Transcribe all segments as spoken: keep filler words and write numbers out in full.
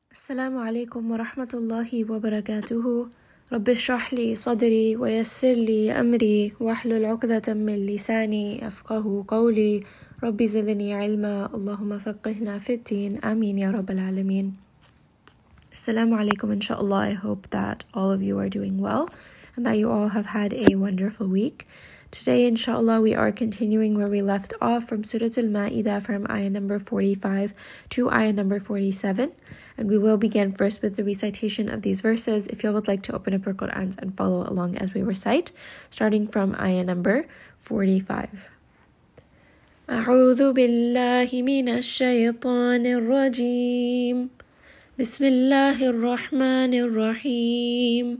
السلام عليكم ورحمة الله وبركاته. رب اشرح لي صدري ويسر لي أمري واحلل عقدة من لساني أفقه قولي. رب زدني علما اللهم فقهنا في الدين آمين يا رب العالمين. Assalamu alaikum inshallah. I hope that all of you are doing well and that you all have had a wonderful week. Today inshallah we are continuing where we left off from Surah Al-Ma'idah from ayah number forty-five to ayah number forty-seven, and we will begin first with the recitation of these verses. If you would like to open up your Qur'ans and follow along as we recite, starting from ayah number forty-five. أعوذ بالله من الشيطان الرجيم بسم الله الرحمن الرحيم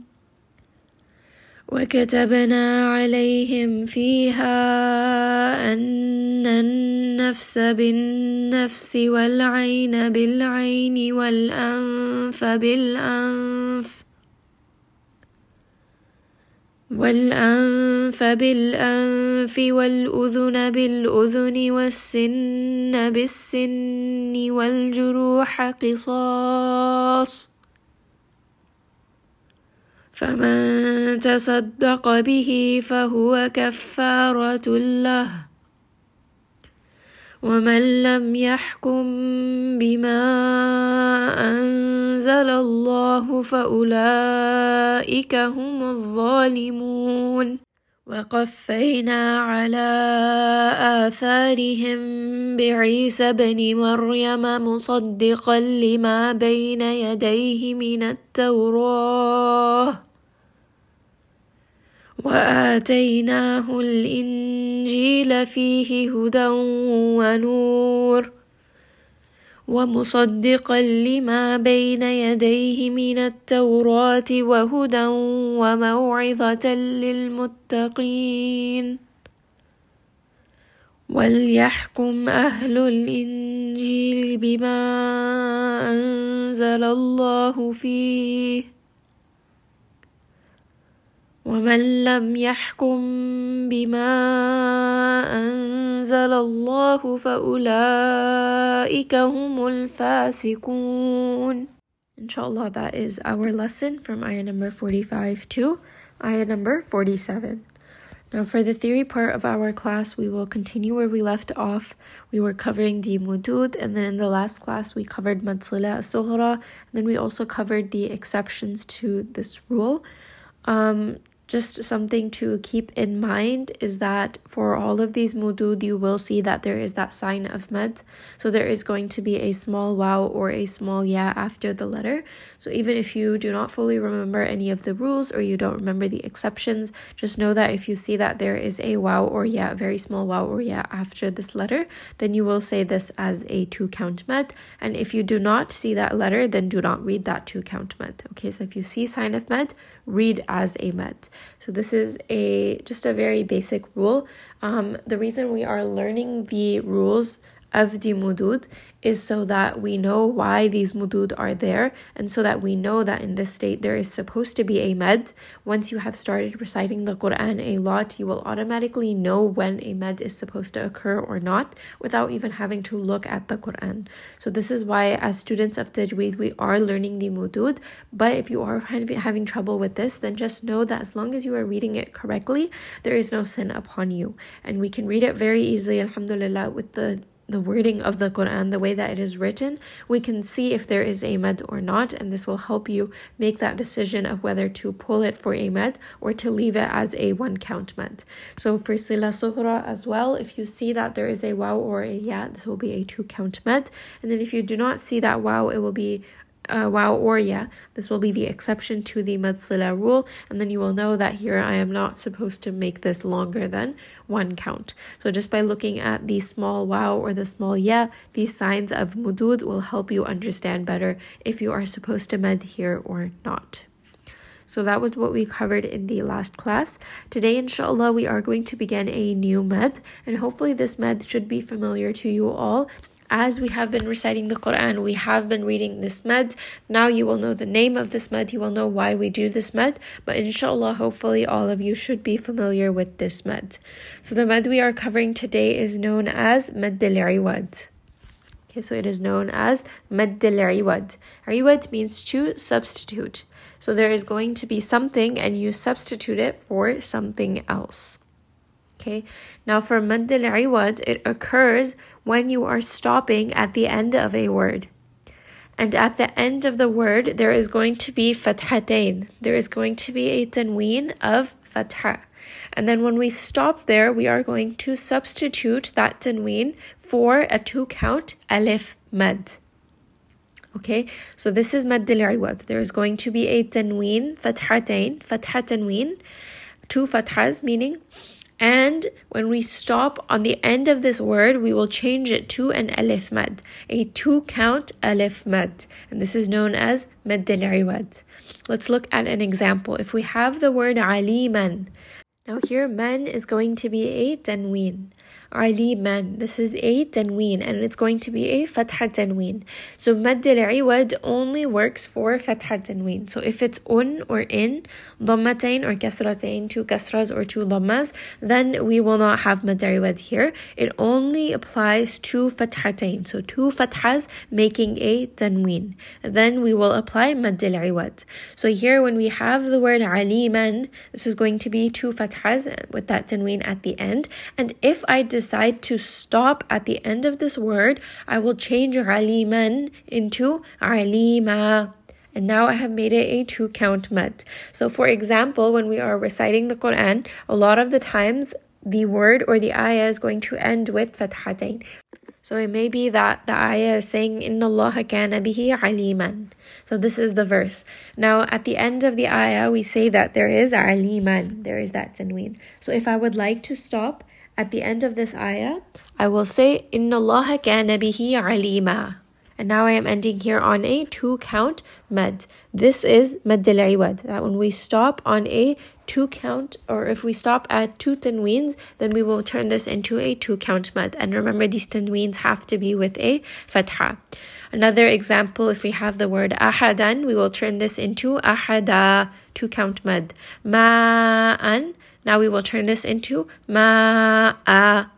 وكتبنا عليهم فيها أن النفس بالنفس والعين بالعين والأنف بالأنف والأنف بالأنف والأذن بالأذن والسن بالسن والجروح قصاص فمن تصدق به فهو كفارة له ومن لم يحكم بما أنزل الله فأولئك هم الظالمون وقفينا على آثارهم بعيسى بن مريم مصدقا لما بين يديه من التوراة وآتيناه الإنجيل فيه هدى ونور ومصدقا لما بين يديه من التوراة وهدى وموعظة للمتقين وليحكم أهل الإنجيل بما أنزل الله فيه ومن لم يحكم بما أنزل الله فأولئك هم الفاسقون. Inshallah, that is our lesson from ayah number forty-five to ayah number forty-seven. Now for the theory part of our class, we will continue where we left off. We were covering the mudud, and then in the last class we covered mad sila as-sughra, and then we also covered the exceptions to this rule. Um, Just something to keep in mind is that for all of these mudud, you will see that there is that sign of mad. So there is going to be a small waw or a small ya after the letter. So even if you do not fully remember any of the rules or you don't remember the exceptions, just know that if you see that there is a waw or ya, very small waw or ya after this letter, then you will say this as a two count mad. And if you do not see that letter, then do not read that two count mad. Okay, so if you see sign of mad, read as a mad. So this is a just a very basic rule. Um, the reason we are learning the rules of the mudud is so that we know why these mudud are there, and so that we know that in this state there is supposed to be a med. Once you have started reciting the Quran a lot, you will automatically know when a med is supposed to occur or not without even having to look at the Quran. So this is why as students of Tajweed we are learning the mudud. But if you are having trouble with this, then just know that as long as you are reading it correctly, there is no sin upon you, and we can read it very easily, alhamdulillah, with the the wording of the Quran, the way that it is written. We can see if there is a med or not, and this will help you make that decision of whether to pull it for a med or to leave it as a one count med. So for sila sughra as well, if you see that there is a waw or a ya, this will be a two count med. And then if you do not see that waw, it will be Uh, wow or yeah, this will be the exception to the mad sila rule, and then you will know that here I am not supposed to make this longer than one count. So just by looking at the small wow or the small yeah, these signs of mudud will help you understand better if you are supposed to med here or not. So that was what we covered in the last class. Today, inshallah, we are going to begin a new med, and hopefully this med should be familiar to you all. As we have been reciting the Quran, we have been reading this med. Now you will know the name of this med. You will know why we do this med. But inshallah, hopefully all of you should be familiar with this med. So the med we are covering today is known as Madd al-Iwad. Okay, so it is known as Madd al-Iwad. Iwad means to substitute. So there is going to be something and you substitute it for something else. Okay, now for Madd al-Iwad, it occurs when you are stopping at the end of a word. And at the end of the word, there is going to be fathatain. There is going to be a tanween of fatha. And then when we stop there, we are going to substitute that tanween for a two-count alif mad. Okay, so this is Madd al-Iwad. There is going to be a tanween, fathatain, fatha tanween, two fathas meaning. And when we stop on the end of this word, we will change it to an alif mad, a two-count alif mad. And this is known as Madd al-Iwad. Let's look at an example. If we have the word aliman, now here man is going to be a tanween. aliman, this is a tanween, and it's going to be a fatha tanween. So Madd al-Iwad only works for fatha tanween. So if it's un or in, dhammatain or kasratain, two kasras or two dhammas, then we will not have Madd al-Iwad here. It only applies to fathatain, so two fathas making a tanween. Then we will apply Madd al-Iwad. So here when we have the word aliman, this is going to be two fathas with that tanween at the end. And if I decide to stop at the end of this word, I will change aliman into alima. And now I have made it a two-count mad. So for example, when we are reciting the Quran, a lot of the times the word or the ayah is going to end with fathatain. So it may be that the ayah is saying, Inna Allah kana bihi aliman. So this is the verse. Now at the end of the ayah, we say that there is aliman. There is that tanween. So if I would like to stop at the end of this ayah, I will say, Inna Allah kana bihi alima. And now I am ending here on a two-count mad. This is Madd al-Iwad. That when we stop on a two-count, or if we stop at two tanweens, then we will turn this into a two-count mad. And remember, these tanweens have to be with a fatha. Another example, if we have the word ahadan, we will turn this into ahada, two-count mad. Ma'an. Now we will turn this into ma'a.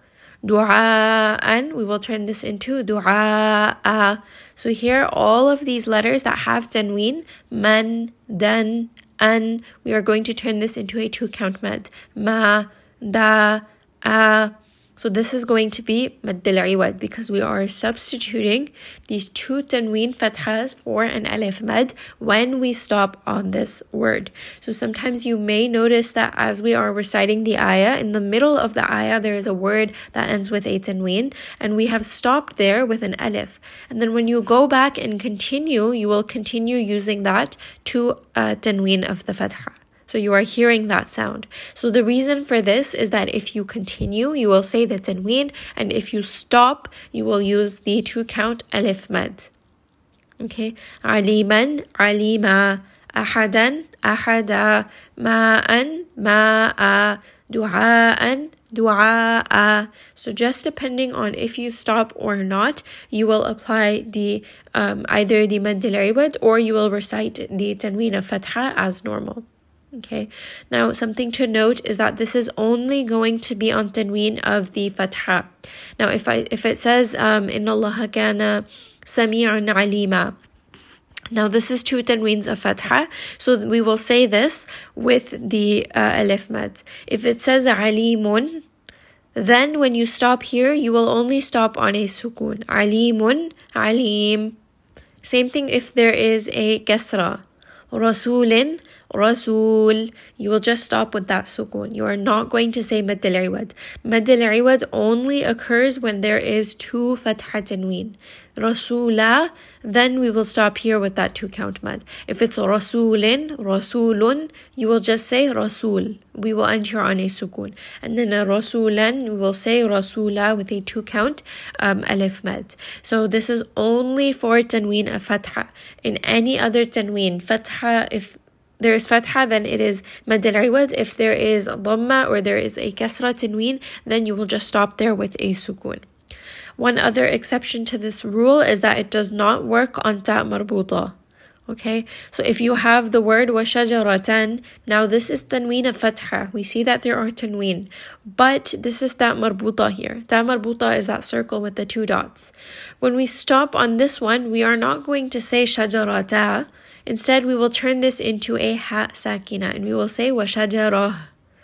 Du'a'an, we will turn this into du'a'a. So here, all of these letters that have tanween, man, dan, an, we are going to turn this into a two-count mad. Ma, da, a. So this is going to be Madd al-Iwad because we are substituting these two tanween fathas for an alif mad when we stop on this word. So sometimes you may notice that as we are reciting the ayah, in the middle of the ayah there is a word that ends with a tanween, and we have stopped there with an alif. And then when you go back and continue, you will continue using that to a tanween of the fatha. So you are hearing that sound. So the reason for this is that if you continue, you will say the tanween, and if you stop, you will use the two-count alif mad. Okay, aliman, alima, ahadan, ahada, ma'an, ma'a, du'a'an, du'a'a. So just depending on if you stop or not, you will apply the um, either the Madd al-Iwad or you will recite the tanween of fatha as normal. Okay, now something to note is that this is only going to be on tanween of the fatha. Now if I if it says um Inna Allah kana sami'an alima, now this is two tanweens of fatha, so we will say this with the uh, alif mad. If it says alimun, then when you stop here, you will only stop on a sukun. Alimun, alim. Same thing if there is a kasra. Rasulin, Rasul, you will just stop with that sukun. You are not going to say Madd al-Iwad. Madd al-Iwad only occurs when there is two fatha tanween. Rasula, then we will stop here with that two count mad. If it's Rasulin, Rasulun, you will just say Rasul. We will end here on a sukun. And then a Rasulan, we will say Rasula with a two count um, alif mad. So this is only for tanween of fatha. In any other tanween, fatha, if there is fatha, then it is Madd al-Iwad. If there is dhamma or there is a kasra tanween, then you will just stop there with a sukun. One other exception to this rule is that it does not work on ta marbuta. Okay, so if you have the word وَشَجَرَةً, now this is tanween of fatha. We see that there are tanween, but this is ta marbuta here. Ta marbuta is that circle with the two dots. When we stop on this one, we are not going to say shajarata. Instead, we will turn this into a ha sakina, and we will say وَشَجَرَةً.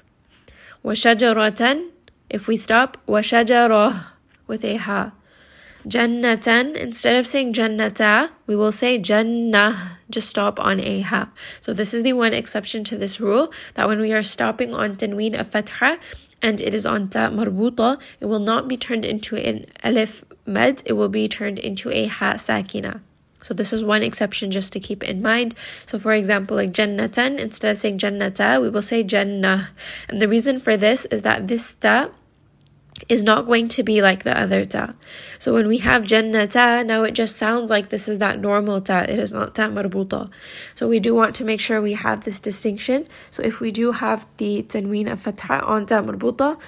وَشَجَرَةً. If we stop, وَشَجَرَةً with a ha. Jannatan, instead of saying jannata, we will say jannah, just stop on a ha. So this is the one exception to this rule, that when we are stopping on tanween of fatha and it is on ta marbuta, it will not be turned into an alif mad, it will be turned into a ha sakina. So this is one exception just to keep in mind. So for example, like jannatan, instead of saying jannata, we will say jannah. And the reason for this is that this ta is not going to be like the other ta. So when we have jannata, now it just sounds like this is that normal ta. It is not ta marbuta. So we do want to make sure we have this distinction. So if we do have the tanween of fatha on ta marbuta,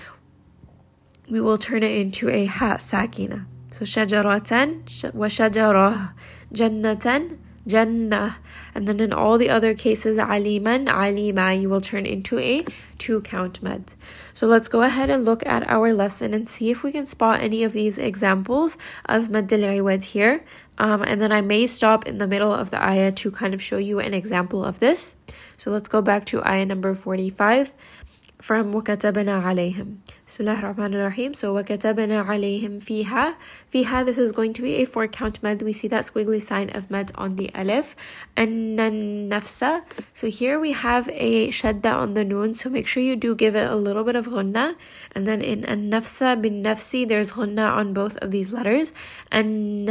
we will turn it into a ha sakina. So shajaratan wa shajarah, jannatan, jannah. And then in all the other cases, aliman, alima, you will turn into a two count mad. So let's go ahead and look at our lesson and see if we can spot any of these examples of mad al-iwad here. Um, and then I may stop in the middle of the ayah to kind of show you an example of this. So let's go back to ayah number forty-five from وَكَتَبْنَا عَلَيْهِمْ. Bismillah ar-Rahman ar-Rahim. So وَكَتَبْنَا عَلَيْهِمْ فِيهَا. Fiha, this is going to be a four count mad. We see that squiggly sign of mad on the alif. And nafsa. So here we have a shadda on the noon. So make sure you do give it a little bit of ghunna. And then in an-nafsa bin nafsi, there's ghunna on both of these letters. And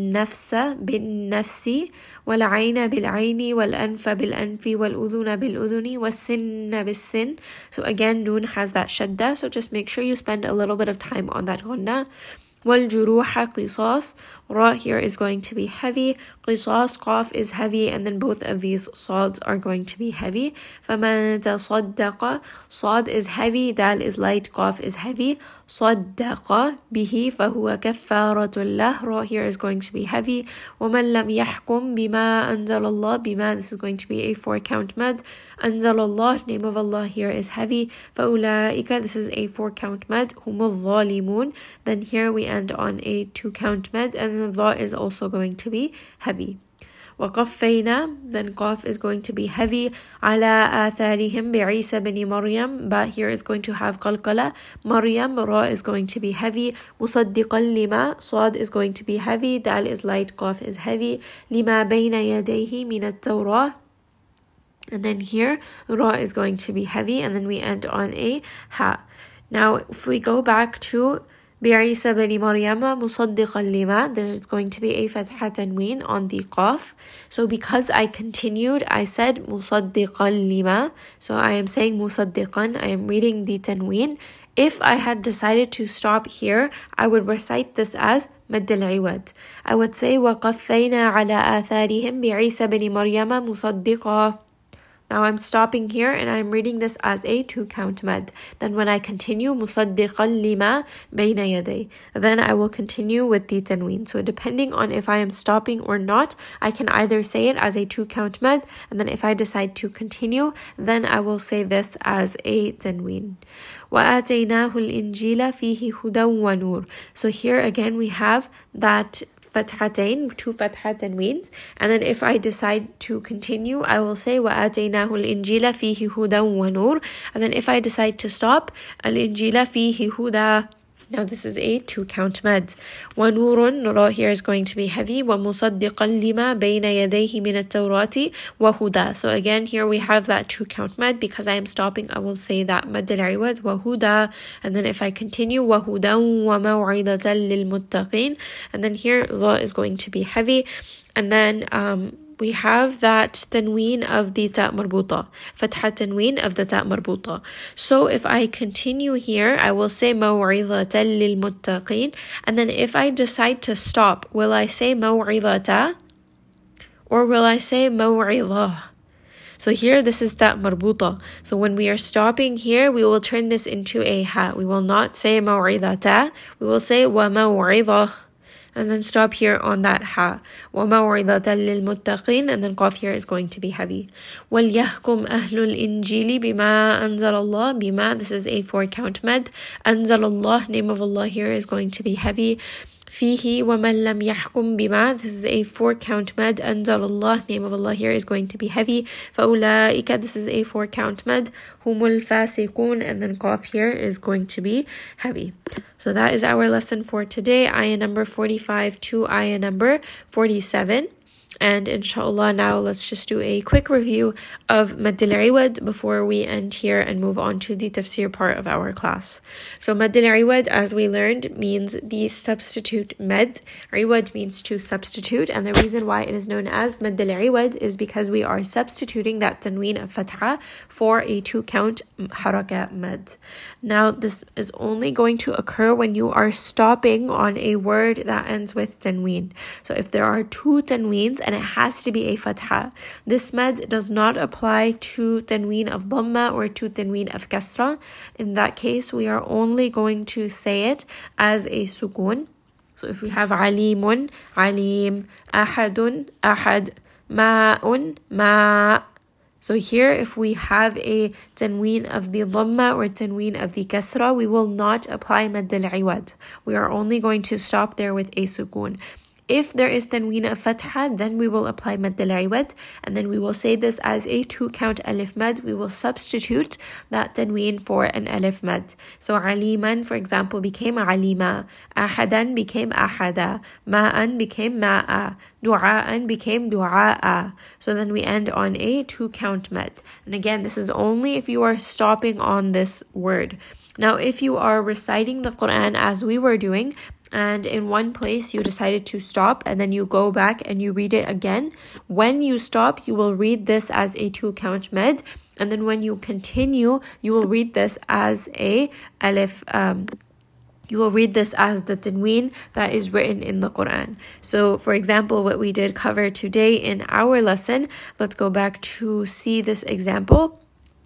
nafsa bin nafsi. وَالْعَيْنَ بِالْعَيْنِ وَالْأَنْفَ بِالْأَنْفِ وَالْأُذُنَ بِالْأُذُنِ وَالسِّنَّ بِالسِّنِّ. So again, noon has that shadda. So just make sure you spend a little bit of time on that ghunna. وَالْجُرُوحَ قِصَاص. Ra here is going to be heavy. قِصَاص, qaf is heavy. And then both of these sads are going to be heavy. فَمَنْ تَصَدَّقَ. Sad is heavy. Dal is light. Qaf is heavy. صَدَّقَ بِهِ فَهُوَ كَفَّارَةٌ لَهُ. Ra here is going to be heavy. وَمَنْ لَمْ يَحْكُمْ بِمَا أَنزَلَ اللَّهُ. بِمَا, this is going to be a four count mad. أنزل Allah, name of Allah here is heavy. فَأُولَٰئِكَ, this is a four count mad. هُمُ الظَّالِمُونَ. Then here we end on a two count mad, and the dha is also going to be heavy. وَقَفَّيْنَا, then qaf is going to be heavy. عَلَىٰ آثَارِهِمْ بِعِيسَى بْنِ مَرْيَمْ. Ba here is going to have qalqala. Maryam, ra is going to be heavy. مُصَدِّقًا لِمَا, sad is going to be heavy. Dal is light, qaf is heavy. لِمَا بَيْنَ يَدَيْهِ مِنَ التَّوْرَاةِ. And then here, ra is going to be heavy, and then we end on a ha. Now, if we go back to بِعِيسَى بَنِ مَرْيَمَ مُصَدِّقًا لِمَا, there's going to be a fatha tanween on the qaf. So because I continued, I said مُصَدِّقًا لِمَا. So I am saying مُصَدِّقًا, I am reading the tanween. If I had decided to stop here, I would recite this as مد العوض. I would say وَقَفَّيْنَا عَلَىٰ آثَارِهِمْ بِعِيسَى بَنِ مَرْيَمَ مُصَدِّقًا. Now I'm stopping here and I'm reading this as a two count mad. Then when I continue, مُصَدِّقًا لِمَا بَيْنَ يَدَيْهِ, then I will continue with the tanween. So depending on if I am stopping or not, I can either say it as a two count mad, and then if I decide to continue, then I will say this as a tanween. وَآتَيْنَاهُ الْإِنْجِيلَ فِيهِ هُدًى وَنُورٌ. So here again we have that fathatain, two fatha tanweens, and then if I decide to continue, I will say وَآتَيْنَاهُ الْإِنْجِيلَ فِيهِ هُدًى وَنُورٌ. And then if I decide to stop, الْإِنْجِيلَ فِيهِ هُدًى. Now this is a two count mad. وَنُورٌ, ra here is going to be heavy. وَمُصَدِّقًا لِمَا بَيْنَ يَدَيْهِ مِنَ التَّوْرَاةِ وَهُدًى. So again here we have that two count mad. Because I am stopping, I will say that mad al-iwad وَهُدًى. And then if I continue, وَهُدًى وَمَوْعِظَةً لِلْمُتَّقِينَ. And then here ra is going to be heavy. And then um we have that tanween of the ta marbuta, fatha tanween of the ta marbuta. So if I continue here, I will say maw'izatan lil muttaqin, and then if I decide to stop, will I say maw'izata or will I say maw'izah? So here this is ta marbuta. So when we are stopping here, we will turn this into a ha. We will not say maw'izata, we will say wa maw'izah. and then stop here on that ha. وَمَوْعِظَةً لِلْمُتَّقِينَ, and then qaf here is going to be heavy. وَلْيَحْكُمْ أَهْلُ الْإِنْجِيلِ بِمَا أَنزَلَ اللَّهِ. Bima, this is a four count med. أَنزَلَ اللَّهِ, name of Allah here is going to be heavy. فيه ومن لم يحكم بما, this is a four count med. أنزل الله, name of Allah here is going to be heavy. فأولئك, this is a four count med. هم الفاسقون, and then qaf here is going to be heavy. So that is our lesson for today, ayah number forty-five to ayah number forty-seven. And inshallah, now let's just do a quick review of Madd al-Iwad before we end here and move on to the tafsir part of our class. So Madd al-Iwad, as we learned, means the substitute med. Iwad means to substitute, and the reason why it is known as Madd al-Iwad is because we are substituting that tanween of fatha for a two count haraka med. Now this is only going to occur when you are stopping on a word that ends with tanween. So if there are two tanweens and it has to be a fatha, this med does not apply to tanween of dhamma or to tanween of kasra. In that case, we are only going to say it as a sukun. So if we have alimun, alim, ahadun, ahad, ma'un, ma'. So here, if we have a tanween of the dhamma or tanween of the kasra, we will not apply Madd al-Iwad. We are only going to stop there with a sukun. If there is tanween of fatha, then we will apply Madd al-Iwad, and then we will say this as a two count alif mad. We will substitute that tanween for an alif mad. So aliman, for example, became alima. Ahadan became ahada. Ma'an became ma'a. Du'a'an became du'a'a. So then we end on a two count mad. And again, this is only if you are stopping on this word. Now, if you are reciting the Quran as we were doing, and in one place you decided to stop and then you go back and you read it again, when you stop, you will read this as a two count med, and then when you continue, you will read this as a alif, um, you will read this as the tanween that is written in the Quran. So for example, what we did cover today in our lesson, let's go back to see this example.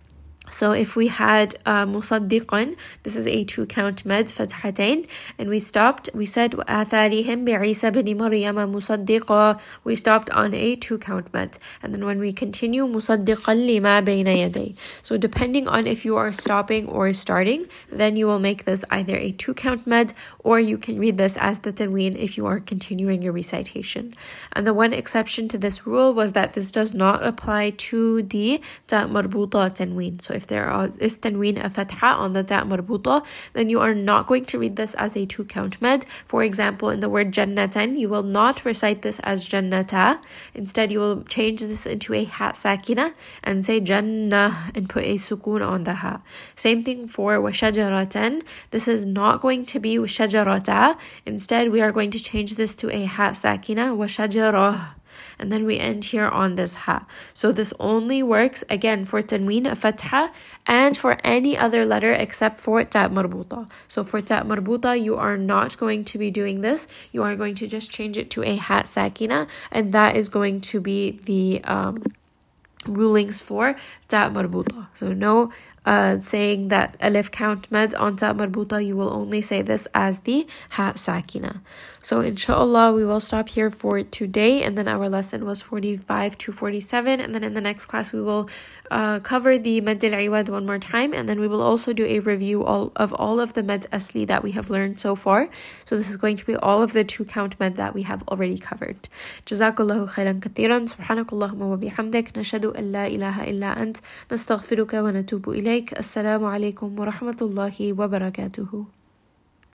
So if we had uh, musaddiqan, this is a two count med, fathatain, and we stopped, we said وَآثَارِهِمْ بِعِيسَى بْنِ مَرْيَمَ مُصَدِّقًا, we stopped on a two count med, and then when we continue مُصَدِّقًا لِمَا بَيْنَ يَدَيْهِ. So depending on if you are stopping or starting, then you will make this either a two count med, or you can read this as the tanween if you are continuing your recitation. And the one exception to this rule was that this does not apply to the ta marbuta tanween. So if there is tanween of fatha on the ta marbuta, then you are not going to read this as a two count med. For example, in the word jannatan, you will not recite this as jannata. Instead, you will change this into a ha sakina and say jannah and put a sukun on the ha. Same thing for wa shajaratan. This is not going to be wa shajarata. Instead, we are going to change this to a ha sakina, wa shajarah. And then we end here on this ha. So this only works again for tanween of fatha and for any other letter except for ta marbuta. So for ta marbuta, you are not going to be doing this. You are going to just change it to a ha sakina, and that is going to be the um, rulings for ta marbuta. So no Uh, saying that alif count med on ta marbuta, you will only say this as the ha sakina. So inshallah, we will stop here for today, and then our lesson was forty-five to forty-seven, and then in the next class we will uh, cover the Madd al-Iwad one more time, and then we will also do a review all of all of the Madd asli that we have learned so far. So this is going to be all of the two count med that we have already covered. Jazakallahu khairan kathiran. Subhanakallahumma wa bihamdik. Nashhadu an la ilaha illa ant. Nastaghfiruka wa natubu ilayk. Assalamu alaikum wa rahmatullahi wa barakatuhu.